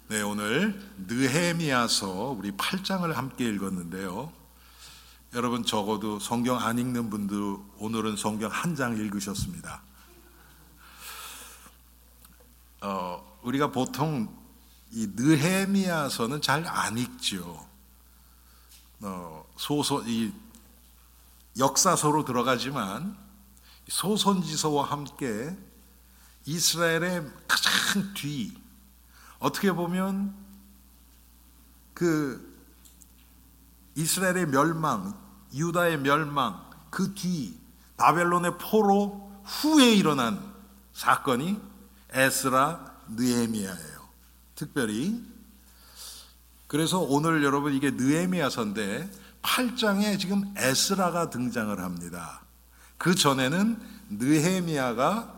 네, 오늘 느헤미야서 우리 8장을 함께 읽었는데요. 여러분 적어도 성경 안 읽는 분들 오늘은 성경 한 장 읽으셨습니다. 우리가 보통 이 느헤미야서는 잘 안 읽죠. 이 역사서로 들어가지만 소선지서와 함께 이스라엘의 가장 뒤, 어떻게 보면 그 이스라엘의 멸망, 유다의 멸망, 그 뒤 바벨론의 포로 후에 일어난 사건이 에스라, 느헤미야예요. 특별히 그래서 오늘 여러분 이게 느헤미야서인데 8장에 지금 에스라가 등장을 합니다. 그 전에는 느헤미야가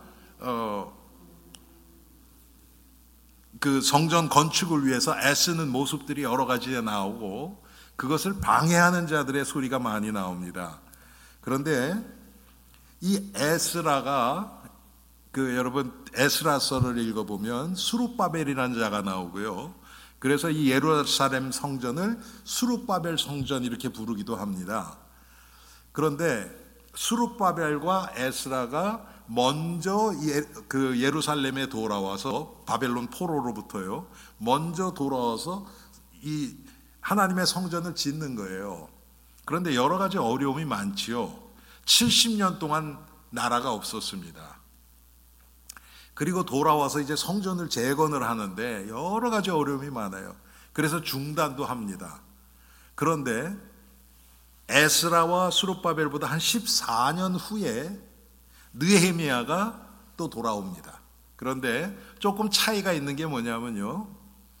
그 성전 건축을 위해서 애쓰는 모습들이 여러 가지 나오고 그것을 방해하는 자들의 소리가 많이 나옵니다. 그런데 이 에스라가 여러분 에스라서를 읽어보면 수룹바벨이라는 자가 나오고요. 그래서 이 예루살렘 성전을 수룹바벨 성전 이렇게 부르기도 합니다. 그런데 수룹바벨과 에스라가 먼저 그 예루살렘에 돌아와서 바벨론 포로로부터요. 먼저 돌아와서 이 하나님의 성전을 짓는 거예요. 그런데 여러 가지 어려움이 많지요. 70년 동안 나라가 없었습니다. 그리고 돌아와서 이제 성전을 재건을 하는데 여러 가지 어려움이 많아요. 그래서 중단도 합니다. 그런데 에스라와 수룹바벨보다 한 14년 후에 느헤미야가 또 돌아옵니다. 그런데 조금 차이가 있는 게 뭐냐면요.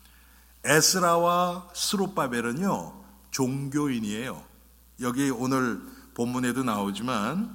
에스라와 수룹바벨은요, 종교인이에요. 여기 오늘 본문에도 나오지만,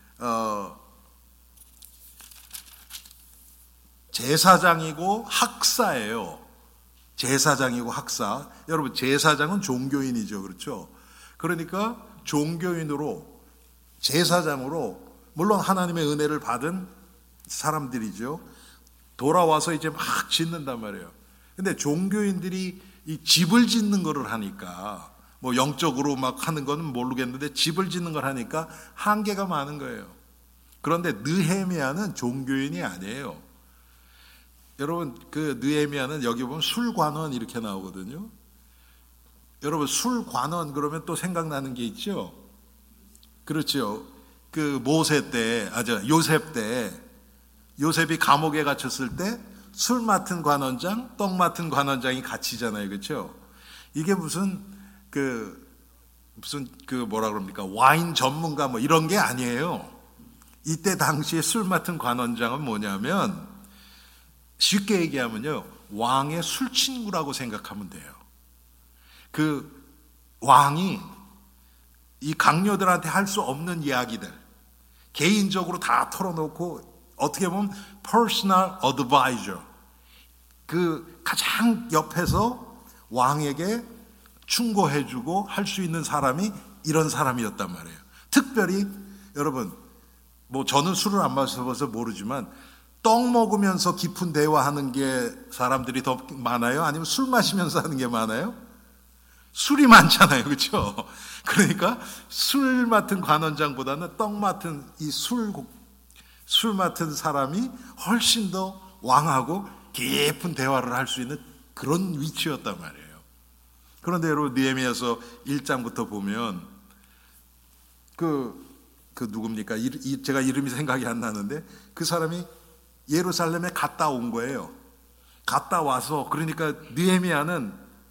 제사장이고 학사예요. 제사장이고 학사. 여러분, 제사장은 종교인이죠. 그렇죠? 그러니까 종교인으로, 제사장으로, 물론 하나님의 은혜를 받은 사람들이죠. 돌아와서 이제 막 짓는단 말이에요. 근데 종교인들이 이 집을 짓는 거를 하니까, 뭐 영적으로 막 하는 거는 모르겠는데 집을 짓는 걸 하니까 한계가 많은 거예요. 그런데 느헤미야는 종교인이 아니에요. 여러분, 그 느헤미야는 여기 보면 술관원 이렇게 나오거든요. 여러분, 술관원 그러면 또 생각나는 게 있죠? 그렇죠. 그 모세 때, 요셉 때, 요셉이 감옥에 갇혔을 때 술 맡은 관원장, 떡 맡은 관원장이 갇히잖아요. 그렇죠? 이게 무슨 뭐라 그럽니까? 와인 전문가 뭐 이런 게 아니에요. 이때 당시에 술 맡은 관원장은 뭐냐면 쉽게 얘기하면요. 왕의 술친구라고 생각하면 돼요. 그 왕이 이 강요들한테 할 수 없는 이야기들 개인적으로 다 털어놓고 어떻게 보면 personal advisor, 그 가장 옆에서 왕에게 충고해주고 할 수 있는 사람이 이런 사람이었단 말이에요. 특별히 여러분, 뭐 저는 술을 안 마셔봐서 모르지만 떡 먹으면서 깊은 대화하는 게 사람들이 더 많아요? 아니면 술 마시면서 하는 게 많아요? 술이 많잖아요. 그렇죠? 그러니까 술 맡은 관원장보다는 떡 맡은 이 술 맡은 사람이 훨씬 더 왕하고 깊은 대화를 할 수 있는 그런 위치였단 말이에요. 그런데 여러분 느헤미야서 1장부터 보면 그 누굽니까? 제가 이름이 생각이 안 나는데 그 사람이 예루살렘에 갔다 온 거예요. 갔다 와서 그러니까 느헤미야는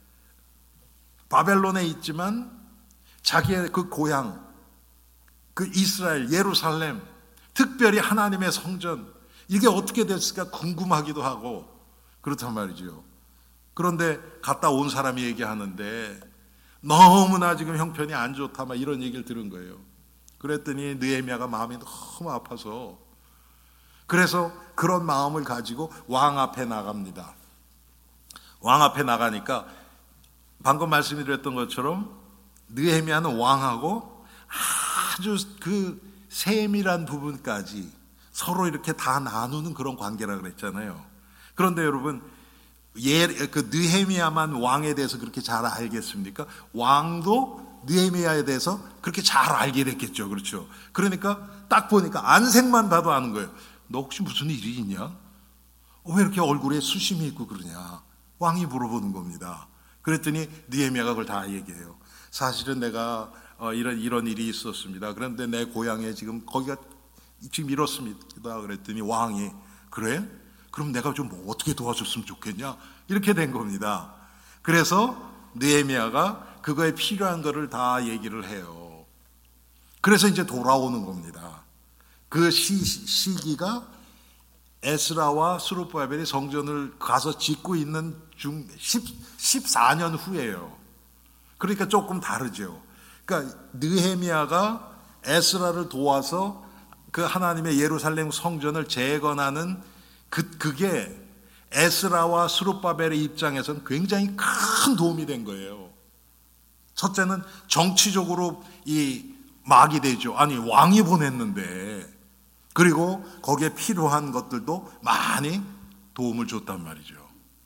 바벨론에 있지만 자기의 그 고향, 그 이스라엘, 예루살렘, 특별히 하나님의 성전, 이게 어떻게 됐을까 궁금하기도 하고 그렇단 말이죠. 그런데 갔다 온 사람이 얘기하는데 너무나 지금 형편이 안 좋다 막 이런 얘기를 들은 거예요. 그랬더니 느헤미야가 마음이 너무 아파서 그래서 그런 마음을 가지고 왕 앞에 나갑니다. 왕 앞에 나가니까 방금 말씀드렸던 것처럼 느헤미야는 왕하고 아주 그 세밀한 부분까지 서로 이렇게 다 나누는 그런 관계라 그랬잖아요. 그런데 여러분 그 느헤미야만 왕에 대해서 그렇게 잘 알겠습니까? 왕도 느헤미야에 대해서 그렇게 잘 알게 됐겠죠. 그렇죠. 그러니까 딱 보니까 안색만 봐도 아는 거예요. 너 혹시 무슨 일이 있냐? 왜 이렇게 얼굴에 수심이 있고 그러냐? 왕이 물어보는 겁니다. 그랬더니 느헤미야가 그걸 다 얘기해요. 사실은 내가 이런 일이 있었습니다. 그런데 내 고향에 지금 거기가 지금 이렇습니다. 그랬더니 왕이 그래? 그럼 내가 좀 어떻게 도와줬으면 좋겠냐? 이렇게 된 겁니다. 그래서 느헤미야가 그거에 필요한 거를 다 얘기를 해요. 그래서 이제 돌아오는 겁니다. 그 시기가 에스라와 스룹바벨이 성전을 가서 짓고 있는 14년 후예요. 그러니까 조금 다르죠. 그러니까 느헤미야가 에스라를 도와서 그 하나님의 예루살렘 성전을 재건하는 그게 에스라와 스룹바벨의 입장에서는 굉장히 큰 도움이 된 거예요. 첫째는 정치적으로 막이 되죠. 아니 왕이 보냈는데, 그리고 거기에 필요한 것들도 많이 도움을 줬단 말이죠.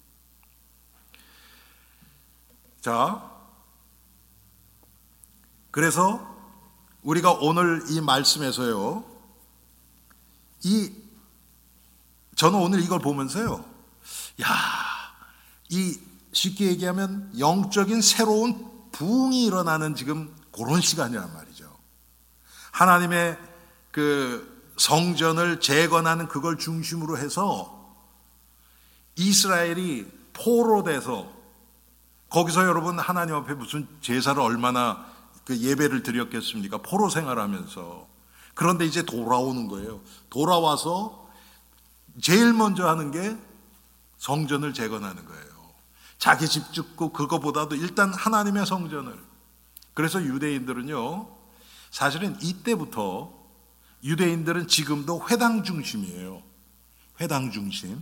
자, 그래서 우리가 오늘 이 말씀에서요, 저는 오늘 이걸 보면서요, 쉽게 얘기하면 영적인 새로운 부흥이 일어나는 지금 그런 시간이란 말이죠. 하나님의 그 성전을 재건하는 그걸 중심으로 해서 이스라엘이 포로돼서 거기서 여러분 하나님 앞에 무슨 제사를 얼마나 그 예배를 드렸겠습니까? 포로 생활하면서. 그런데 이제 돌아오는 거예요. 돌아와서 제일 먼저 하는 게 성전을 재건하는 거예요. 자기 집 짓고 그거보다도 일단 하나님의 성전을. 그래서 유대인들은요, 사실은 이때부터 유대인들은 지금도 회당 중심이에요. 회당 중심.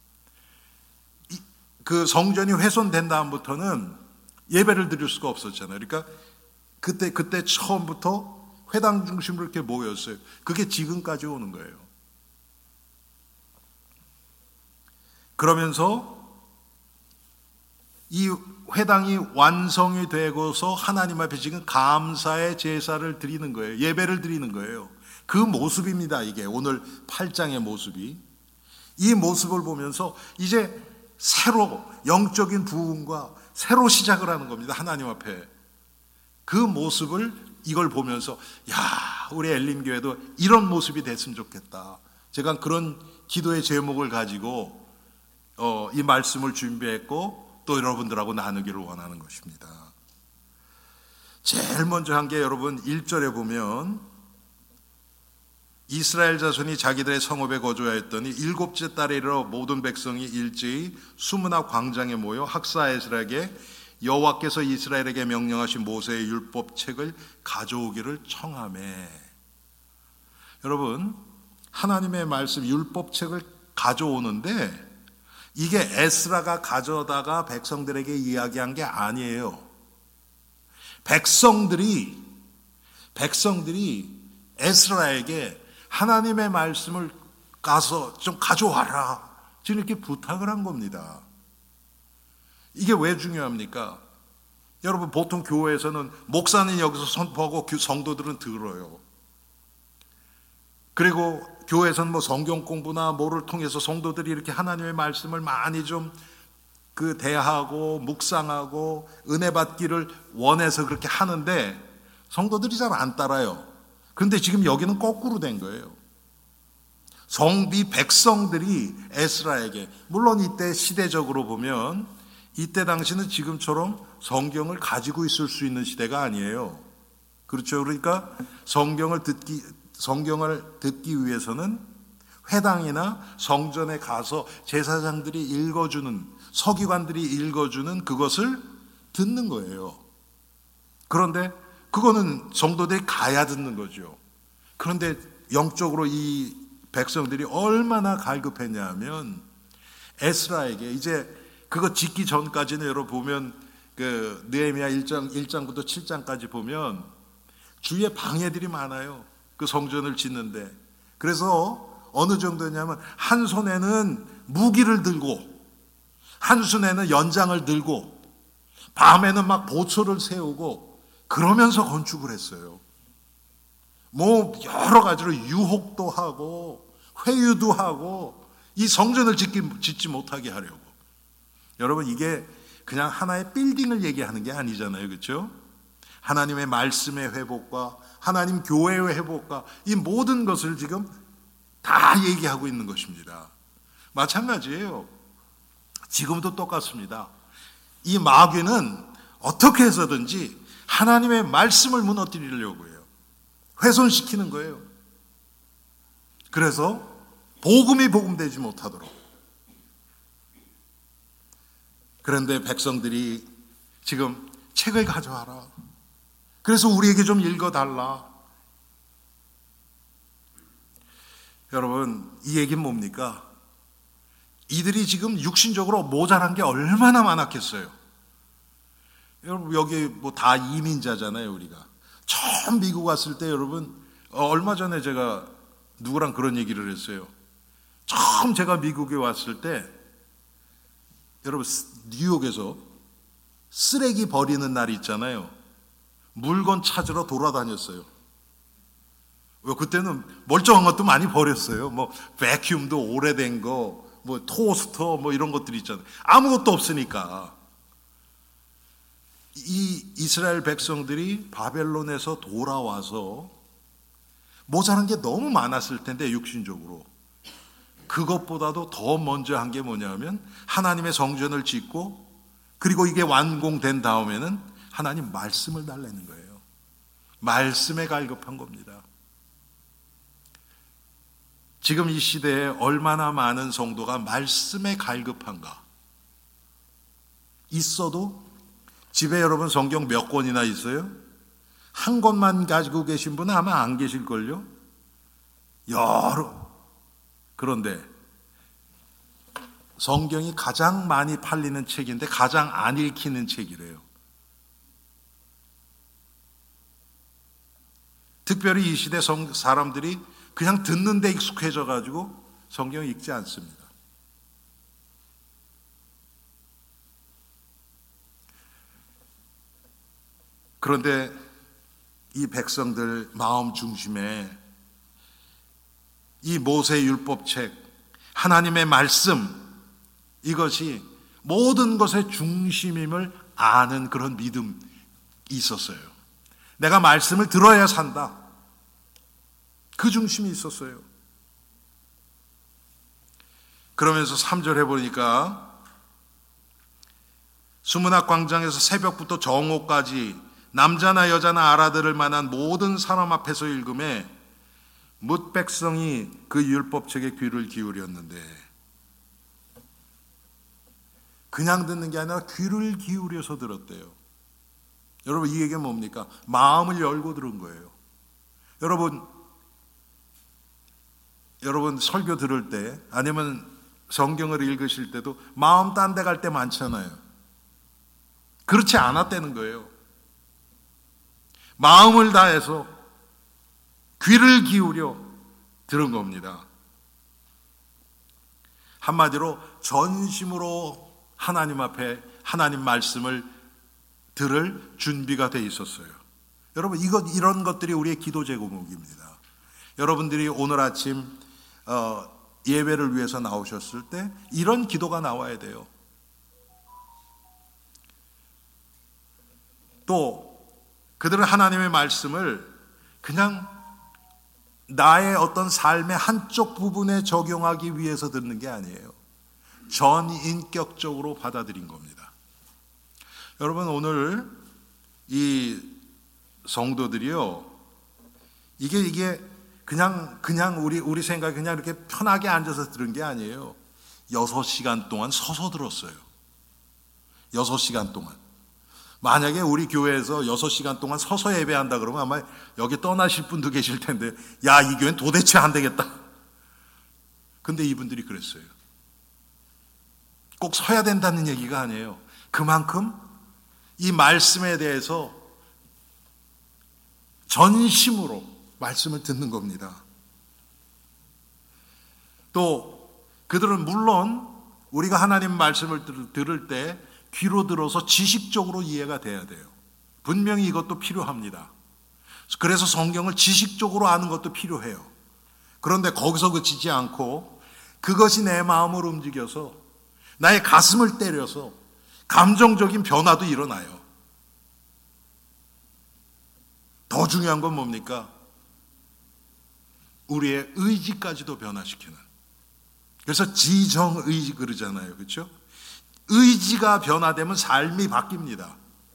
그 성전이 훼손된 다음부터는 예배를 드릴 수가 없었잖아요. 그러니까 그때 처음부터 회당 중심으로 이렇게 모였어요. 그게 지금까지 오는 거예요. 그러면서 이 회당이 완성이 되고서 하나님 앞에 지금 감사의 제사를 드리는 거예요. 예배를 드리는 거예요. 그 모습입니다. 이게 오늘 8장의 모습이. 이 모습을 보면서 이제 새로 영적인 부흥과 새로 시작을 하는 겁니다. 하나님 앞에. 그 모습을 이걸 보면서 우리 엘림교회도 이런 모습이 됐으면 좋겠다. 제가 그런 기도의 제목을 가지고 이 말씀을 준비했고 또 여러분들하고 나누기를 원하는 것입니다. 제일 먼저 한 게 여러분 1절에 보면 이스라엘 자손이 자기들의 성읍에 거주하였더니 7째 달에 이르러 모든 백성이 일제히 수문화 광장에 모여 학사 에스라에게 여호와께서 이스라엘에게 명령하신 모세의 율법책을 가져오기를 청하매. 여러분, 하나님의 말씀 율법책을 가져오는데 이게 에스라가 가져다가 백성들에게 이야기한 게 아니에요. 백성들이 에스라에게 하나님의 말씀을 가서 좀 가져와라, 지금 이렇게 부탁을 한 겁니다. 이게 왜 중요합니까? 여러분, 보통 교회에서는 목사는 여기서 선포하고 성도들은 들어요. 그리고 교회에서는 뭐 성경 공부나 뭐를 통해서 성도들이 이렇게 하나님의 말씀을 많이 좀 대하고 묵상하고 은혜 받기를 원해서 그렇게 하는데 성도들이 잘 안 따라요. 그런데 지금 여기는 거꾸로 된 거예요. 성비 백성들이 에스라에게, 물론 이때 시대적으로 보면 이때 당시는 지금처럼 성경을 가지고 있을 수 있는 시대가 아니에요. 그렇죠. 그러니까 성경을 듣기 위해서는 회당이나 성전에 가서 제사장들이 읽어주는, 서기관들이 읽어주는 그것을 듣는 거예요. 그런데 그거는 성도들이 가야 듣는 거죠. 그런데 영적으로 이 백성들이 얼마나 갈급했냐 하면 에스라에게 이제 그거 짓기 전까지는 여러분 보면 그 느헤미야 1장부터 7장까지 보면 주위에 방해들이 많아요. 그 성전을 짓는데. 그래서 어느 정도냐면 한 손에는 무기를 들고 한순에는 연장을 들고 밤에는 막 보초를 세우고 그러면서 건축을 했어요. 뭐 여러 가지로 유혹도 하고 회유도 하고 이 성전을 짓지 못하게 하려고. 여러분, 이게 그냥 하나의 빌딩을 얘기하는 게 아니잖아요. 그렇죠? 하나님의 말씀의 회복과 하나님 교회의 회복과 이 모든 것을 지금 다 얘기하고 있는 것입니다. 마찬가지예요. 지금도 똑같습니다. 이 마귀는 어떻게 해서든지 하나님의 말씀을 무너뜨리려고 해요. 훼손시키는 거예요. 그래서 복음이 복음되지 못하도록. 그런데 백성들이 지금 책을 가져와라. 그래서 우리에게 좀 읽어달라. 여러분, 이 얘기는 뭡니까? 이들이 지금 육신적으로 모자란 게 얼마나 많았겠어요. 여러분, 여기 뭐 다 이민자잖아요, 우리가. 처음 미국 왔을 때 여러분, 얼마 전에 제가 누구랑 그런 얘기를 했어요. 처음 제가 미국에 왔을 때 여러분, 뉴욕에서 쓰레기 버리는 날이 있잖아요. 물건 찾으러 돌아다녔어요. 그때는 멀쩡한 것도 많이 버렸어요. 뭐 베큐움도 오래된 거, 뭐 토스터 뭐 이런 것들이 있잖아요. 아무것도 없으니까. 이 이스라엘 백성들이 바벨론에서 돌아와서 모자란 게 너무 많았을 텐데, 육신적으로. 그것보다도 더 먼저 한 게 뭐냐면 하나님의 성전을 짓고, 그리고 이게 완공된 다음에는 하나님 말씀을 달라는 거예요. 말씀에 갈급한 겁니다. 지금 이 시대에 얼마나 많은 성도가 말씀에 갈급한가. 있어도 집에 여러분 성경 몇 권이나 있어요? 한 권만 가지고 계신 분은 아마 안 계실걸요? 여러. 그런데 성경이 가장 많이 팔리는 책인데 가장 안 읽히는 책이래요. 특별히 이 시대 사람들이 그냥 듣는 데 익숙해져 가지고 성경 읽지 않습니다. 그런데 이 백성들 마음 중심에 이 모세 율법책, 하나님의 말씀, 이것이 모든 것의 중심임을 아는 그런 믿음이 있었어요. 내가 말씀을 들어야 산다. 그 중심이 있었어요. 그러면서 3절에 보니까 수문학 광장에서 새벽부터 정오까지 남자나 여자나 알아들을 만한 모든 사람 앞에서 읽음에 뭇 백성이 그 율법책에 귀를 기울였는데, 그냥 듣는 게 아니라 귀를 기울여서 들었대요. 여러분, 이 얘기가 뭡니까? 마음을 열고 들은 거예요. 여러분 설교 들을 때 아니면 성경을 읽으실 때도 마음 딴 데 갈 때 많잖아요. 그렇지 않았다는 거예요. 마음을 다해서 귀를 기울여 들은 겁니다. 한마디로 전심으로 하나님 앞에 하나님 말씀을 들을 준비가 돼 있었어요. 여러분, 이런 것들이 우리의 기도 제목입니다. 여러분들이 오늘 아침 예배를 위해서 나오셨을 때 이런 기도가 나와야 돼요. 또 그들은 하나님의 말씀을 그냥 나의 어떤 삶의 한쪽 부분에 적용하기 위해서 듣는 게 아니에요. 전인격적으로 받아들인 겁니다. 여러분, 오늘 이 성도들이요, 이게 그냥 우리 생각에 그냥 이렇게 편하게 앉아서 들은 게 아니에요. 6시간 동안 서서 들었어요. 6시간 동안. 만약에 우리 교회에서 6시간 동안 서서 예배한다 그러면 아마 여기 떠나실 분도 계실 텐데, 야, 이 교회는 도대체 안 되겠다. 근데 이분들이 그랬어요. 꼭 서야 된다는 얘기가 아니에요. 그만큼 이 말씀에 대해서 전심으로 말씀을 듣는 겁니다. 또 그들은 물론 우리가 하나님 말씀을 들을 때 귀로 들어서 지식적으로 이해가 돼야 돼요. 분명히 이것도 필요합니다. 그래서 성경을 지식적으로 아는 것도 필요해요. 그런데 거기서 그치지 않고 그것이 내 마음을 움직여서 나의 가슴을 때려서 감정적인 변화도 일어나요. 더 중요한 건 뭡니까? 우리의 의지까지도 변화시키는. 그래서 지정의지 그러잖아요. 그렇죠? 의지가 변화되면 삶이 바뀝니다.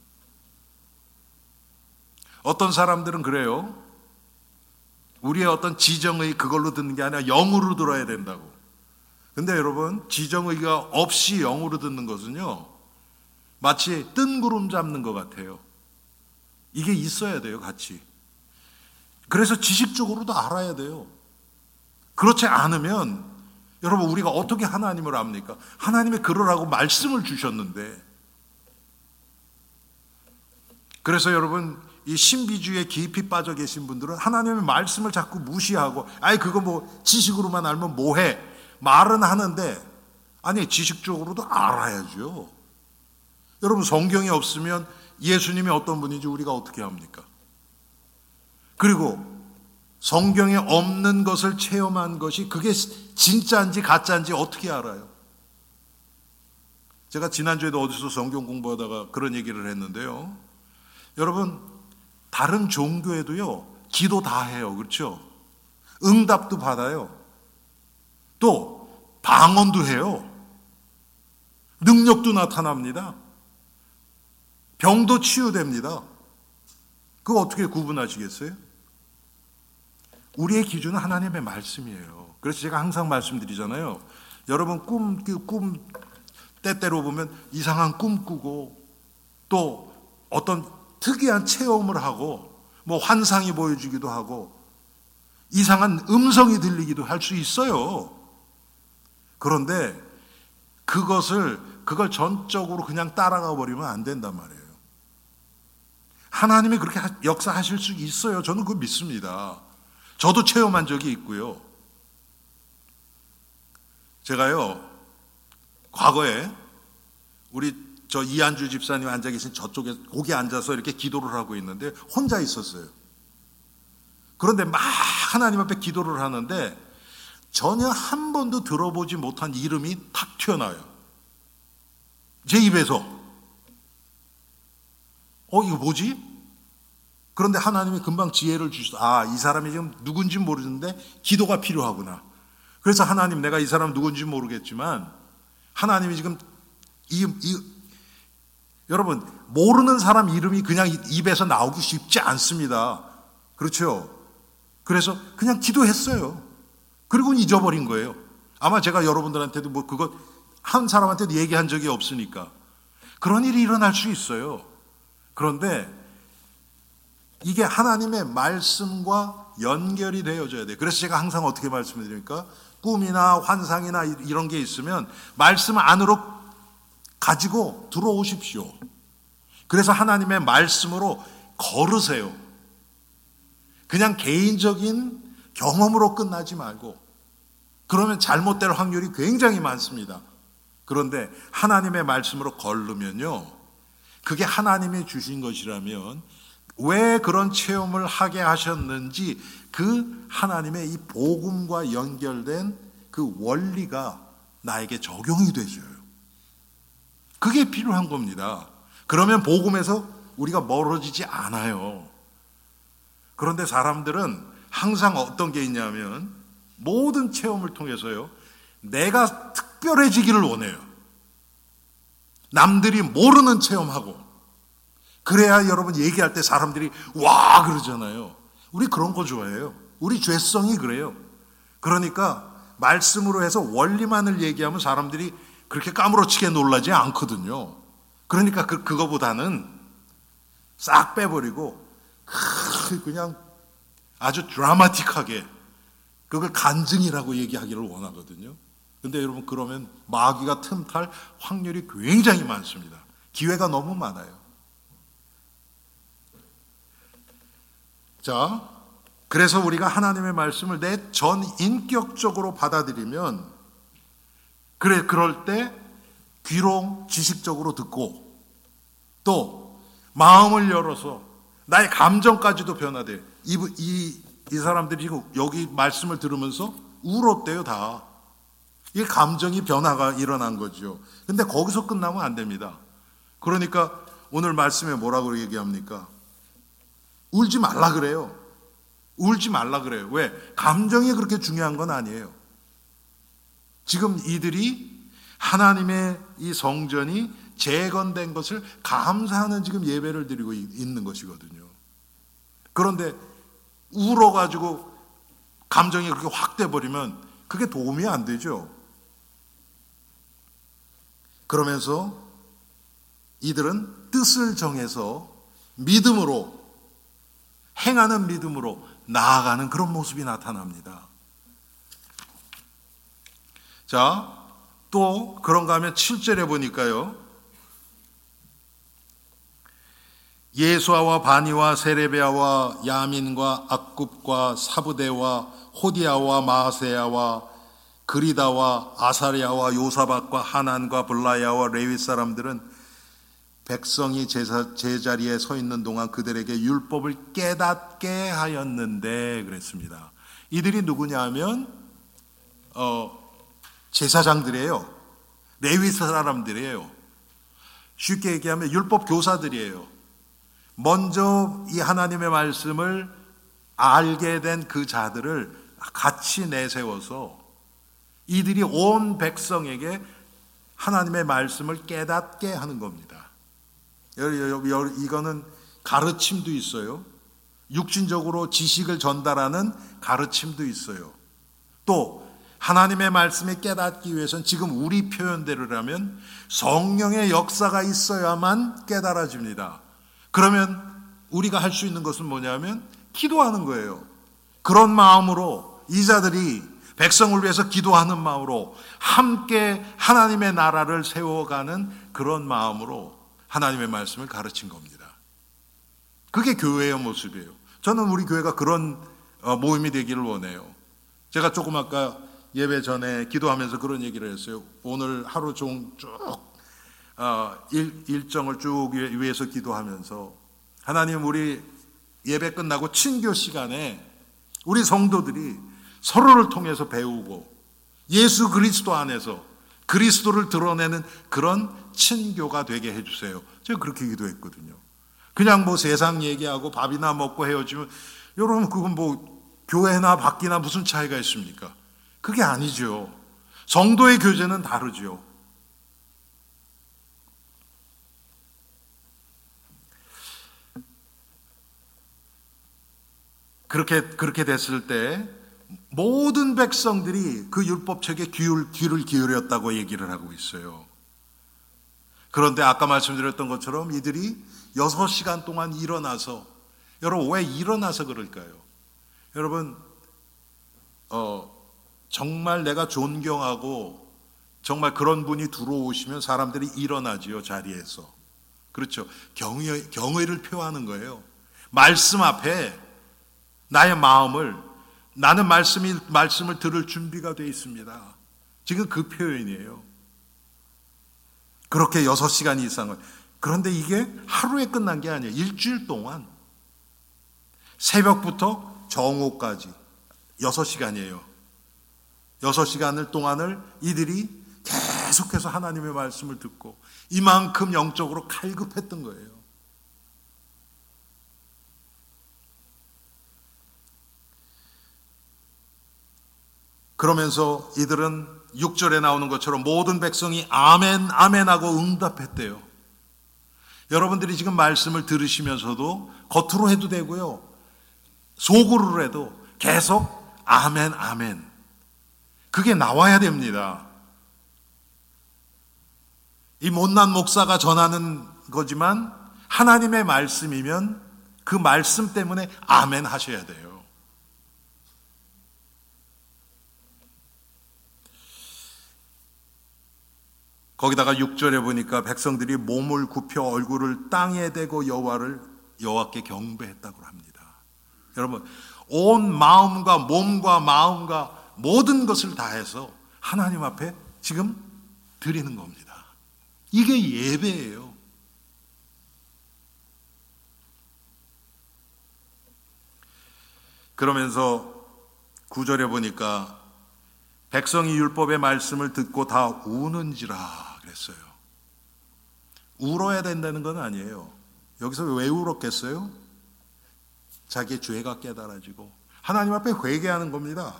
어떤 사람들은 그래요. 우리의 어떤 지정의 그걸로 듣는 게 아니라 영으로 들어야 된다고. 근데 여러분, 지정의가 없이 영으로 듣는 것은요, 마치 뜬구름 잡는 것 같아요. 이게 있어야 돼요, 같이. 그래서 지식적으로도 알아야 돼요. 그렇지 않으면 여러분, 우리가 어떻게 하나님을 압니까? 하나님이 그러라고 말씀을 주셨는데. 그래서 여러분, 이 신비주의에 깊이 빠져 계신 분들은 하나님의 말씀을 자꾸 무시하고, 아이 그거 뭐 지식으로만 알면 뭐해? 말은 하는데, 아니 지식적으로도 알아야죠. 여러분, 성경이 없으면 예수님이 어떤 분인지 우리가 어떻게 합니까? 그리고 성경에 없는 것을 체험한 것이 그게 진짜인지 가짜인지 어떻게 알아요? 제가 지난주에도 어디서 성경 공부하다가 그런 얘기를 했는데요. 여러분, 다른 종교에도요, 기도 다 해요. 그렇죠? 응답도 받아요. 또 방언도 해요. 능력도 나타납니다. 병도 치유됩니다. 그거 어떻게 구분하시겠어요? 우리의 기준은 하나님의 말씀이에요. 그래서 제가 항상 말씀드리잖아요. 여러분 꿈 때때로 보면 이상한 꿈 꾸고 또 어떤 특이한 체험을 하고 뭐 환상이 보여지기도 하고 이상한 음성이 들리기도 할 수 있어요. 그런데 그걸 전적으로 그냥 따라가 버리면 안 된단 말이에요. 하나님이 그렇게 역사하실 수 있어요. 저는 그거 믿습니다. 저도 체험한 적이 있고요. 제가요, 과거에 우리 저 이한주 집사님 앉아 계신 저쪽에 거기 앉아서 이렇게 기도를 하고 있는데 혼자 있었어요. 그런데 막 하나님 앞에 기도를 하는데 전혀 한 번도 들어보지 못한 이름이 탁 튀어나와요. 제 입에서. 이거 뭐지? 그런데 하나님이 금방 지혜를 주셔서 이 사람이 지금 누군지 모르는데 기도가 필요하구나. 그래서 하나님, 내가 이 사람 누군지 모르겠지만 하나님이 지금 여러분, 모르는 사람 이름이 그냥 입에서 나오기 쉽지 않습니다. 그렇죠? 그래서 그냥 기도했어요. 그리고 잊어버린 거예요. 아마 제가 여러분들한테도 뭐 그것 한 사람한테도 얘기한 적이 없으니까. 그런 일이 일어날 수 있어요. 그런데 이게 하나님의 말씀과 연결이 되어져야 돼요. 그래서 제가 항상 어떻게 말씀을 드립니까? 꿈이나 환상이나 이런 게 있으면 말씀 안으로 가지고 들어오십시오. 그래서 하나님의 말씀으로 걸으세요. 그냥 개인적인 경험으로 끝나지 말고, 그러면 잘못될 확률이 굉장히 많습니다. 그런데 하나님의 말씀으로 걸으면요, 그게 하나님이 주신 것이라면 왜 그런 체험을 하게 하셨는지 그 하나님의 이 복음과 연결된 그 원리가 나에게 적용이 되죠. 그게 필요한 겁니다. 그러면 복음에서 우리가 멀어지지 않아요. 그런데 사람들은 항상 어떤 게 있냐면 모든 체험을 통해서요, 내가 특별해지기를 원해요. 남들이 모르는 체험하고, 그래야 여러분 얘기할 때 사람들이 와 그러잖아요. 우리 그런 거 좋아해요. 우리 죄성이 그래요. 그러니까 말씀으로 해서 원리만을 얘기하면 사람들이 그렇게 까무러치게 놀라지 않거든요. 그러니까 그거보다는 싹 빼버리고 그냥 아주 드라마틱하게 그걸 간증이라고 얘기하기를 원하거든요. 근데 여러분, 그러면 마귀가 틈탈 확률이 굉장히 많습니다. 기회가 너무 많아요. 자, 그래서 우리가 하나님의 말씀을 내 전 인격적으로 받아들이면 그럴 때 귀로 지식적으로 듣고 또 마음을 열어서 나의 감정까지도 변화돼요. 이 사람들이 지금 여기 말씀을 들으면서 울었대요, 다. 이게 감정이 변화가 일어난 거죠. 근데 거기서 끝나면 안 됩니다. 그러니까 오늘 말씀에 뭐라고 얘기합니까? 울지 말라 그래요. 울지 말라 그래요. 왜? 감정이 그렇게 중요한 건 아니에요. 지금 이들이 하나님의 이 성전이 재건된 것을 감사하는 지금 예배를 드리고 있는 것이거든요. 그런데 울어가지고 감정이 그렇게 확 돼버리면 그게 도움이 안 되죠. 그러면서 이들은 뜻을 정해서 믿음으로, 행하는 믿음으로 나아가는 그런 모습이 나타납니다. 자, 또 그런가 하면 7절에 보니까요, 예수아와 바니와 세레베아와 야민과 악굽과 사부대와 호디아와 마세야와 그리다와 아사리아와 요사박과 하난과 블라야와 레위 사람들은 백성이 제자리에 서 있는 동안 그들에게 율법을 깨닫게 하였는데 그랬습니다. 이들이 누구냐 하면 제사장들이에요. 레위 사람들이에요. 쉽게 얘기하면 율법 교사들이에요. 먼저 이 하나님의 말씀을 알게 된 그 자들을 같이 내세워서 이들이 온 백성에게 하나님의 말씀을 깨닫게 하는 겁니다. 이거는 가르침도 있어요. 육신적으로 지식을 전달하는 가르침도 있어요. 또 하나님의 말씀을 깨닫기 위해서는 지금 우리 표현대로라면 성령의 역사가 있어야만 깨달아집니다. 그러면 우리가 할 수 있는 것은 뭐냐면 기도하는 거예요. 그런 마음으로 이 자들이 백성을 위해서 기도하는 마음으로 함께 하나님의 나라를 세워가는 그런 마음으로 하나님의 말씀을 가르친 겁니다. 그게 교회의 모습이에요. 저는 우리 교회가 그런 모임이 되기를 원해요. 제가 조금 아까 예배 전에 기도하면서 그런 얘기를 했어요. 오늘 하루 쭉 일정을 쭉 위해서 기도하면서 하나님, 우리 예배 끝나고 친교 시간에 우리 성도들이 서로를 통해서 배우고 예수 그리스도 안에서 그리스도를 드러내는 그런 친교가 되게 해주세요. 제가 그렇게 기도했거든요. 그냥 뭐 세상 얘기하고 밥이나 먹고 헤어지면 여러분 그건 뭐 교회나 밖이나 무슨 차이가 있습니까? 그게 아니죠. 성도의 교제는 다르죠. 그렇게 됐을 때 모든 백성들이 그 율법책에 귀를 기울였다고 얘기를 하고 있어요. 그런데 아까 말씀드렸던 것처럼 이들이 6시간 동안 일어나서, 여러분 왜 일어나서 그럴까요? 여러분 정말 내가 존경하고 정말 그런 분이 들어오시면 사람들이 일어나지요, 자리에서. 그렇죠. 경의를 표하는 거예요. 말씀 앞에 나의 마음을, 나는 말씀을 들을 준비가 되어 있습니다. 지금 그 표현이에요. 그렇게 6시간 이상을. 그런데 이게 하루에 끝난 게 아니에요. 일주일 동안 새벽부터 정오까지 6시간이에요. 6시간을 동안을 이들이 계속해서 하나님의 말씀을 듣고 이만큼 영적으로 칼급했던 거예요. 그러면서 이들은 6절에 나오는 것처럼 모든 백성이 아멘 아멘 하고 응답했대요. 여러분들이 지금 말씀을 들으시면서도 겉으로 해도 되고요, 속으로 해도 계속 아멘 아멘, 그게 나와야 됩니다. 이 못난 목사가 전하는 거지만 하나님의 말씀이면 그 말씀 때문에 아멘 하셔야 돼요. 거기다가 6절에 보니까 백성들이 몸을 굽혀 얼굴을 땅에 대고 여호와께 경배했다고 합니다. 여러분, 온 마음과 몸과 마음과 모든 것을 다해서 하나님 앞에 지금 드리는 겁니다. 이게 예배예요. 그러면서 9절에 보니까 백성이 율법의 말씀을 듣고 다 우는지라 그랬어요. 울어야 된다는 건 아니에요. 여기서 왜 울었겠어요? 자기의 죄가 깨달아지고 하나님 앞에 회개하는 겁니다.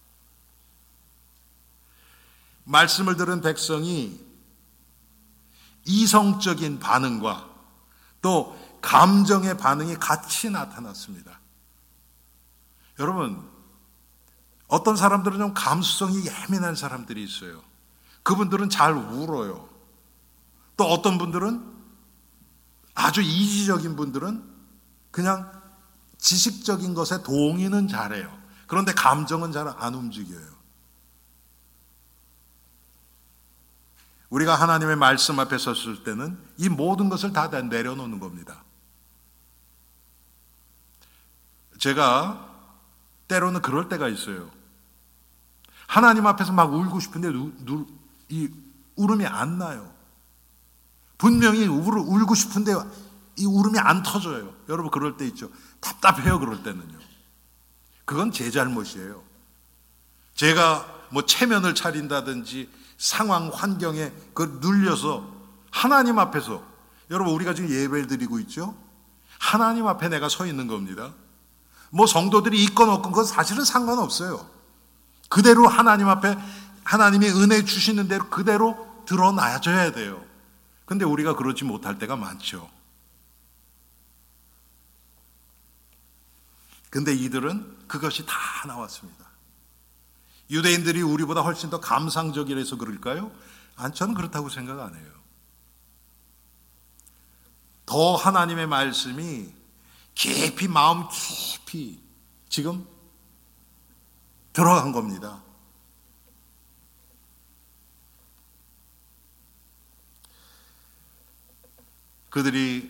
말씀을 들은 백성이 이성적인 반응과 또 감정의 반응이 같이 나타났습니다. 여러분, 어떤 사람들은 좀 감수성이 예민한 사람들이 있어요. 그분들은 잘 울어요. 또 어떤 분들은, 아주 이지적인 분들은 그냥 지식적인 것에 동의는 잘해요. 그런데 감정은 잘 안 움직여요. 우리가 하나님의 말씀 앞에 섰을 때는 이 모든 것을 다 내려놓는 겁니다. 제가 때로는 그럴 때가 있어요. 하나님 앞에서 막 울고 싶은데 이 울음이 안 나요. 분명히 울고 싶은데 이 울음이 안 터져요. 여러분 그럴 때 있죠. 답답해요. 그럴 때는요. 그건 제 잘못이에요. 제가 뭐 체면을 차린다든지 상황 환경에 그 눌려서 하나님 앞에서, 여러분 우리가 지금 예배를 드리고 있죠. 하나님 앞에 내가 서 있는 겁니다. 뭐 성도들이 있건 없건 그건 사실은 상관없어요. 그대로 하나님 앞에 하나님이 은혜 주시는 대로 그대로 드러나줘야 돼요. 근데 우리가 그러지 못할 때가 많죠. 근데 이들은 그것이 다 나왔습니다. 유대인들이 우리보다 훨씬 더 감상적이라서 그럴까요? 저는 그렇다고 생각 안 해요. 더 하나님의 말씀이 깊이 마음 깊이 지금 들어간 겁니다. 그들이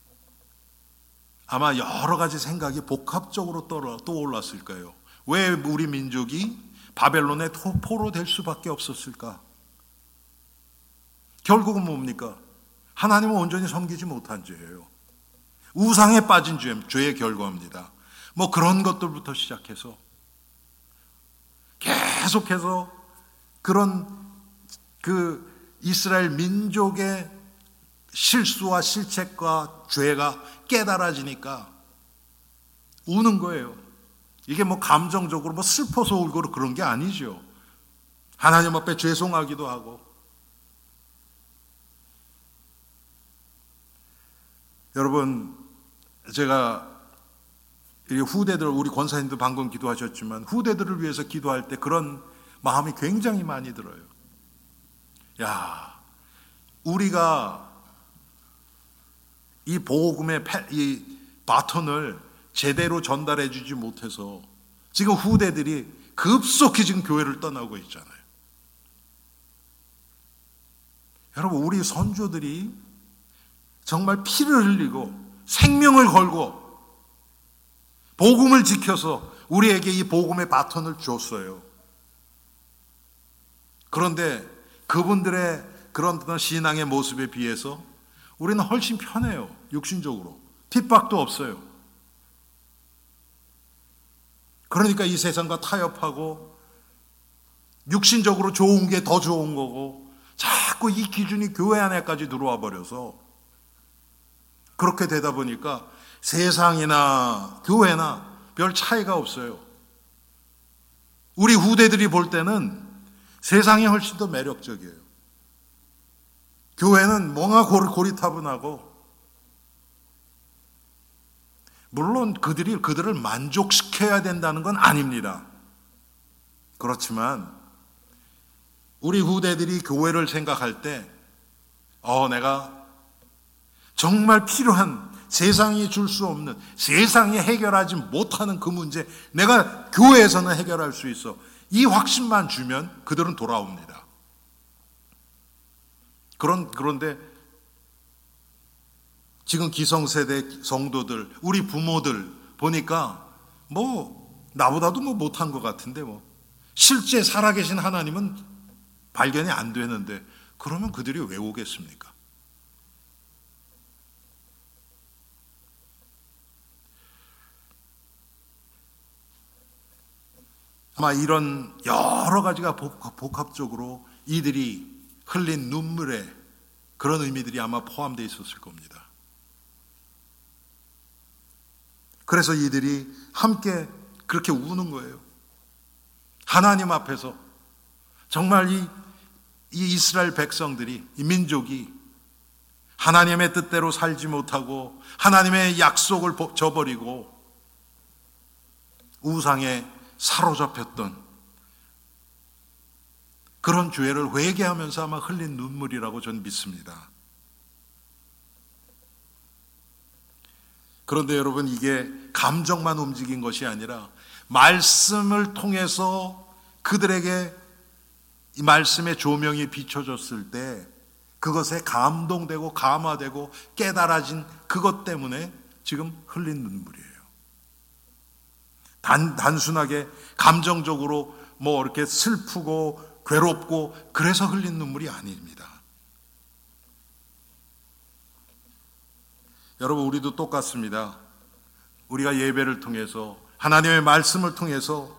아마 여러 가지 생각이 복합적으로 떠올랐을 거예요. 왜 우리 민족이 바벨론의 포로 될 수밖에 없었을까? 결국은 뭡니까? 하나님을 온전히 섬기지 못한 죄예요. 우상에 빠진 죄의 결과입니다. 뭐 그런 것들부터 시작해서 계속해서 그런 그 이스라엘 민족의 실수와 실책과 죄가 깨달아지니까 우는 거예요. 이게 뭐 감정적으로 뭐 슬퍼서 울고 그런 게 아니죠. 하나님 앞에 죄송하기도 하고. 여러분, 제가 후대들, 우리 권사님도 방금 기도하셨지만 후대들을 위해서 기도할 때 그런 마음이 굉장히 많이 들어요. 야, 우리가 이 복음의 이 바톤을 제대로 전달해 주지 못해서 지금 후대들이 급속히 지금 교회를 떠나고 있잖아요. 여러분, 우리 선조들이 정말 피를 흘리고 생명을 걸고 복음을 지켜서 우리에게 이 복음의 바톤을 줬어요. 그런데 그분들의 그런 신앙의 모습에 비해서 우리는 훨씬 편해요. 육신적으로. 핍박도 없어요. 그러니까 이 세상과 타협하고 육신적으로 좋은 게 더 좋은 거고 자꾸 이 기준이 교회 안에까지 들어와 버려서 그렇게 되다 보니까 세상이나 교회나 별 차이가 없어요. 우리 후대들이 볼 때는 세상이 훨씬 더 매력적이에요. 교회는 뭔가 고리타분하고, 물론 그들을 만족시켜야 된다는 건 아닙니다. 그렇지만 우리 후대들이 교회를 생각할 때 내가 정말 필요한, 세상이 줄 수 없는, 세상이 해결하지 못하는 그 문제 내가 교회에서는 해결할 수 있어, 이 확신만 주면 그들은 돌아옵니다. 그런데 지금 기성세대 성도들, 우리 부모들 보니까 뭐 나보다도 뭐 못한 것 같은데 뭐 실제 살아계신 하나님은 발견이 안 되는데 그러면 그들이 왜 오겠습니까? 아마 이런 여러 가지가 복합적으로 이들이 흘린 눈물에 그런 의미들이 아마 포함되어 있었을 겁니다. 그래서 이들이 함께 그렇게 우는 거예요. 하나님 앞에서 정말 이 이스라엘 백성들이, 이 민족이 하나님의 뜻대로 살지 못하고 하나님의 약속을 저버리고 우상에 사로잡혔던 그런 죄를 회개하면서 아마 흘린 눈물이라고 저는 믿습니다. 그런데 여러분, 이게 감정만 움직인 것이 아니라 말씀을 통해서 그들에게 이 말씀의 조명이 비춰졌을 때 그것에 감동되고 감화되고 깨달아진 그것 때문에 지금 흘린 눈물이에요. 단순하게 감정적으로 뭐 이렇게 슬프고 괴롭고 그래서 흘린 눈물이 아닙니다. 여러분, 우리도 똑같습니다. 우리가 예배를 통해서 하나님의 말씀을 통해서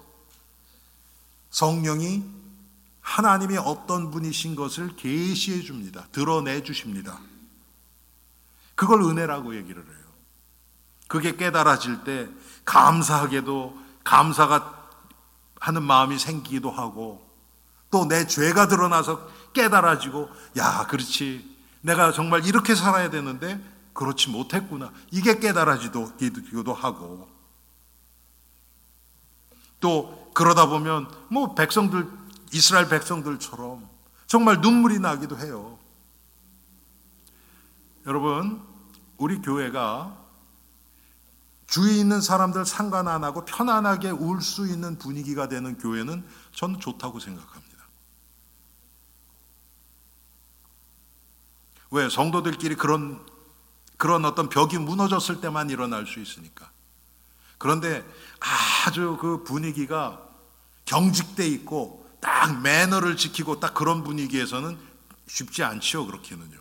성령이 하나님이 어떤 분이신 것을 계시해 줍니다. 드러내 주십니다. 그걸 은혜라고 얘기를 해요. 그게 깨달아질 때 감사하게도 감사가 하는 마음이 생기기도 하고 또 내 죄가 드러나서 깨달아지고 야, 그렇지. 내가 정말 이렇게 살아야 되는데 그렇지 못했구나. 이게 깨달아지기도 하고 또 그러다 보면 뭐 백성들, 이스라엘 백성들처럼 정말 눈물이 나기도 해요. 여러분, 우리 교회가 주위에 있는 사람들 상관 안 하고 편안하게 울 수 있는 분위기가 되는 교회는 저는 좋다고 생각합니다. 왜? 성도들끼리 그런 어떤 벽이 무너졌을 때만 일어날 수 있으니까. 그런데 아주 그 분위기가 경직돼 있고 딱 매너를 지키고 딱 그런 분위기에서는 쉽지 않지요, 그렇게는요.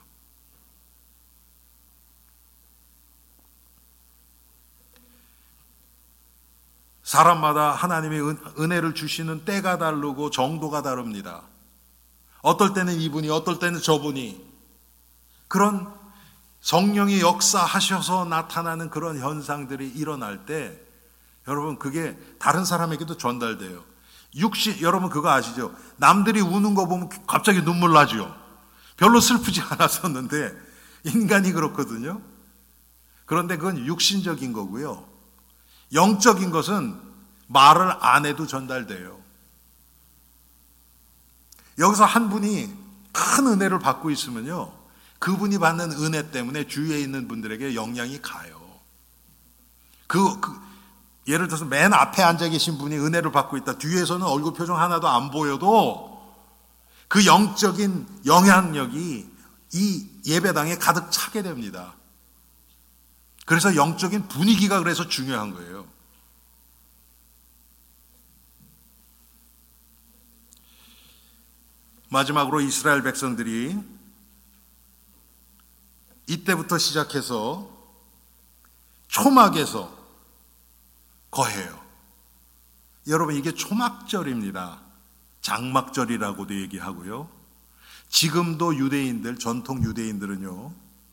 사람마다 하나님의 은혜를 주시는 때가 다르고 정도가 다릅니다. 어떨 때는 이분이, 어떨 때는 저분이 그런 성령이 역사하셔서 나타나는 그런 현상들이 일어날 때 여러분, 그게 다른 사람에게도 전달돼요. 여러분 그거 아시죠? 남들이 우는 거 보면 갑자기 눈물 나죠. 별로 슬프지 않았었는데 인간이 그렇거든요. 그런데 그건 육신적인 거고요. 영적인 것은 말을 안 해도 전달돼요. 여기서 한 분이 큰 은혜를 받고 있으면요, 그분이 받는 은혜 때문에 주위에 있는 분들에게 영향이 가요. 예를 들어서 맨 앞에 앉아 계신 분이 은혜를 받고 있다. 뒤에서는 얼굴 표정 하나도 안 보여도 그 영적인 영향력이 이 예배당에 가득 차게 됩니다. 그래서 영적인 분위기가 그래서 중요한 거예요. 마지막으로 이스라엘 백성들이 이때부터 시작해서 초막에서 거해요. 여러분, 이게 초막절입니다. 장막절이라고도 얘기하고요. 지금도 유대인들, 전통 유대인들은요,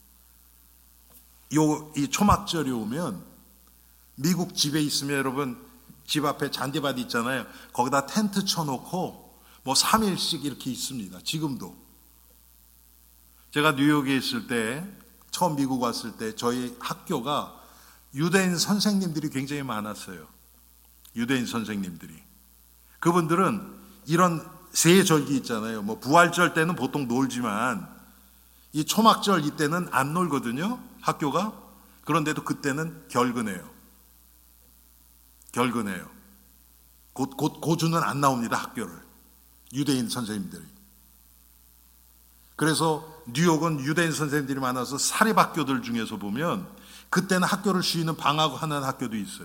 이 초막절이 오면 미국 집에 있으면 여러분 집 앞에 잔디밭 있잖아요. 거기다 텐트 쳐놓고 뭐 3일씩 이렇게 있습니다. 지금도. 제가 뉴욕에 있을 때, 처음 미국 왔을 때 저희 학교가 유대인 선생님들이 굉장히 많았어요. 유대인 선생님들이. 그분들은 이런 세 절기 있잖아요. 뭐 부활절 때는 보통 놀지만 이 초막절 이때는 안 놀거든요, 학교가. 그런데도 그때는 결근해요. 고주는 안 나옵니다, 학교를. 유대인 선생님들이. 그래서 뉴욕은 유대인 선생님들이 많아서 사립학교들 중에서 보면 그때는 학교를 쉬는 방학하는 학교도 있어요.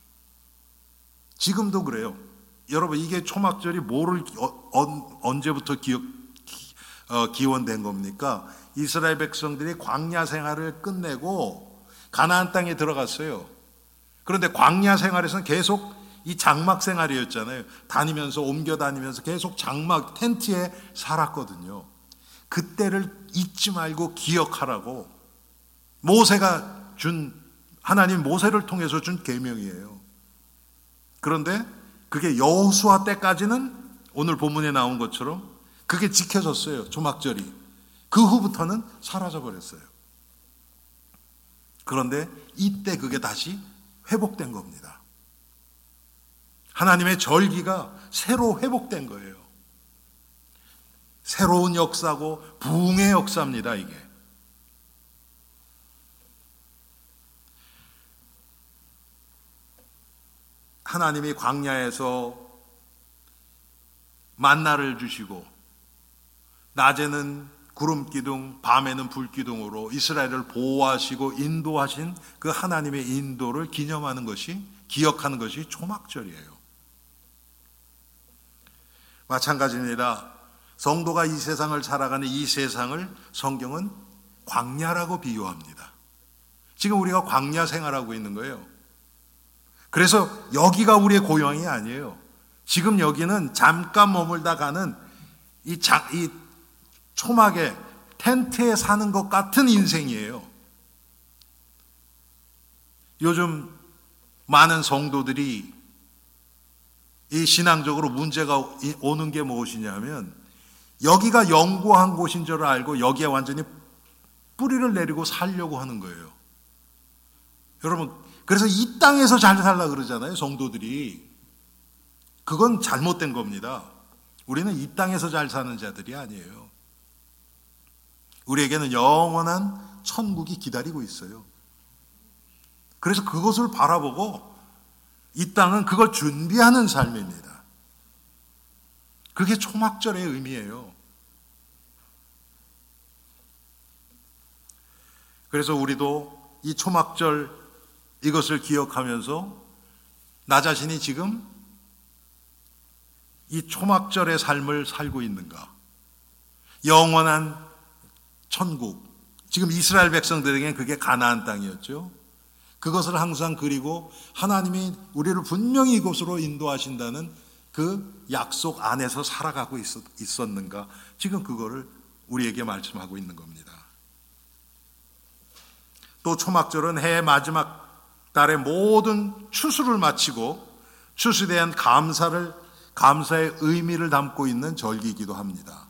지금도 그래요. 여러분, 이게 초막절이 언제부터 기원된 겁니까? 이스라엘 백성들이 광야 생활을 끝내고 가나안 땅에 들어갔어요. 그런데 광야 생활에서는 계속 이 장막 생활이었잖아요. 다니면서 옮겨 다니면서 계속 장막 텐트에 살았거든요. 그때를 잊지 말고 기억하라고 모세가 준, 하나님 모세를 통해서 준 계명이에요. 그런데 그게 여호수아 때까지는 오늘 본문에 나온 것처럼 그게 지켜졌어요. 초막절이. 그 후부터는 사라져 버렸어요. 그런데 이때 그게 다시 회복된 겁니다. 하나님의 절기가 새로 회복된 거예요. 새로운 역사고 부흥의 역사입니다, 이게. 하나님이 광야에서 만나를 주시고 낮에는 구름 기둥, 밤에는 불 기둥으로 이스라엘을 보호하시고 인도하신 그 하나님의 인도를 기념하는 것이, 기억하는 것이 초막절이에요. 마찬가지입니다. 성도가 이 세상을 살아가는 이 세상을 성경은 광야라고 비유합니다. 지금 우리가 광야 생활하고 있는 거예요. 그래서 여기가 우리의 고향이 아니에요. 지금 여기는 잠깐 머물다 가는 이 초막에 텐트에 사는 것 같은 인생이에요. 요즘 많은 성도들이 이 신앙적으로 문제가 오는 게 무엇이냐면 여기가 영구한 곳인 줄 알고 여기에 완전히 뿌리를 내리고 살려고 하는 거예요. 여러분, 그래서 이 땅에서 잘 살라 그러잖아요, 성도들이. 그건 잘못된 겁니다. 우리는 이 땅에서 잘 사는 자들이 아니에요. 우리에게는 영원한 천국이 기다리고 있어요. 그래서 그것을 바라보고 이 땅은 그걸 준비하는 삶입니다. 그게 초막절의 의미예요. 그래서 우리도 이 초막절 이것을 기억하면서 나 자신이 지금 이 초막절의 삶을 살고 있는가? 영원한 천국. 지금 이스라엘 백성들에게는 그게 가나안 땅이었죠. 그것을 항상 그리고 하나님이 우리를 분명히 이곳으로 인도하신다는 그 약속 안에서 살아가고 있었는가? 지금 그거를 우리에게 말씀하고 있는 겁니다. 또 초막절은 해의 마지막 달의 모든 추수를 마치고 추수에 대한 감사의 의미를 담고 있는 절기이기도 합니다.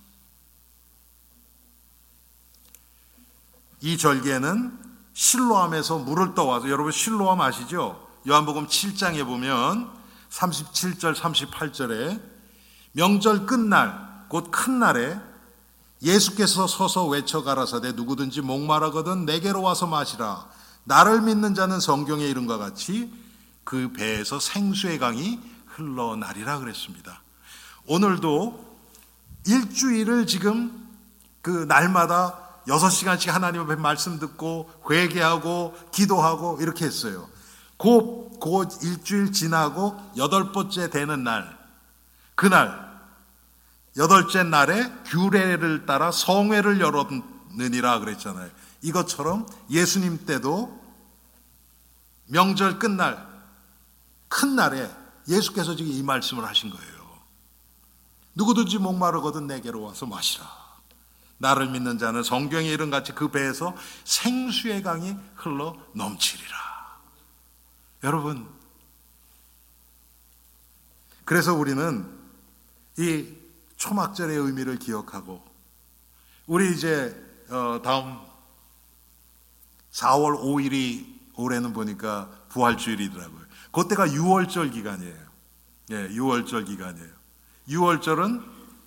이 절기에는 실로암에서 물을 떠와서, 여러분 실로암 아시죠? 요한복음 7장에 보면 37절 38절에 명절 끝날 곧 큰 날에 예수께서 서서 외쳐 가라사대 누구든지 목마르거든 내게로 와서 마시라. 나를 믿는 자는 성경에 이른과 같이 그 배에서 생수의 강이 흘러나리라 그랬습니다. 오늘도 일주일을 지금 그 날마다 6시간씩 하나님 앞에 말씀 듣고 회개하고 기도하고 이렇게 했어요. 그 일주일 지나고 8번째 되는 날, 그날 8째 날에 규례를 따라 성회를 열었느니라 그랬잖아요. 이것처럼 예수님 때도 명절 끝날 큰 날에 예수께서 지금 이 말씀을 하신 거예요. 누구든지 목마르거든 내게로 와서 마시라. 나를 믿는 자는 성경에 이른같이 그 배에서 생수의 강이 흘러 넘치리라. 여러분, 그래서 우리는 이 초막절의 의미를 기억하고 우리 이제 다음 4월 5일이 올해는 보니까 부활주일이더라고요. 그때가 6월절 기간이에요. 예, 6월절 기간이에요. 6월절은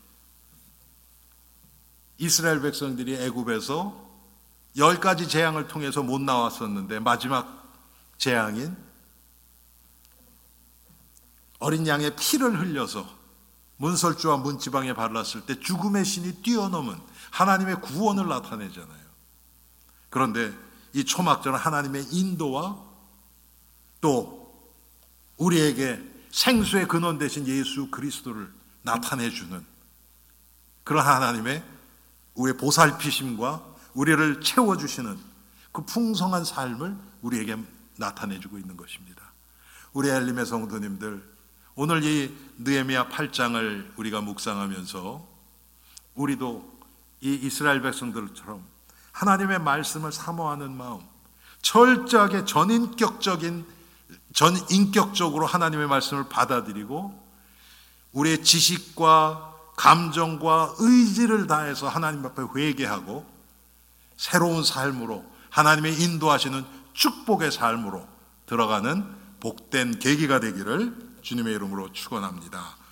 이스라엘 백성들이 애굽에서 10가지 재앙을 통해서 못 나왔었는데 마지막 재앙인 어린 양의 피를 흘려서 문설주와 문지방에 발랐을 때 죽음의 신이 뛰어넘은 하나님의 구원을 나타내잖아요. 그런데 이 초막절은 하나님의 인도와 또 우리에게 생수의 근원 되신 예수 그리스도를 나타내주는 그런 하나님의 우리의 보살피심과 우리를 채워주시는 그 풍성한 삶을 우리에게 나타내주고 있는 것입니다. 우리 엘림의 성도님들, 오늘 이 느헤미야 8장을 우리가 묵상하면서 우리도 이 이스라엘 백성들처럼 하나님의 말씀을 사모하는 마음, 철저하게 전인격적으로 하나님의 말씀을 받아들이고 우리의 지식과 감정과 의지를 다해서 하나님 앞에 회개하고 새로운 삶으로 하나님의 인도하시는 축복의 삶으로 들어가는 복된 계기가 되기를 주님의 이름으로 축원합니다.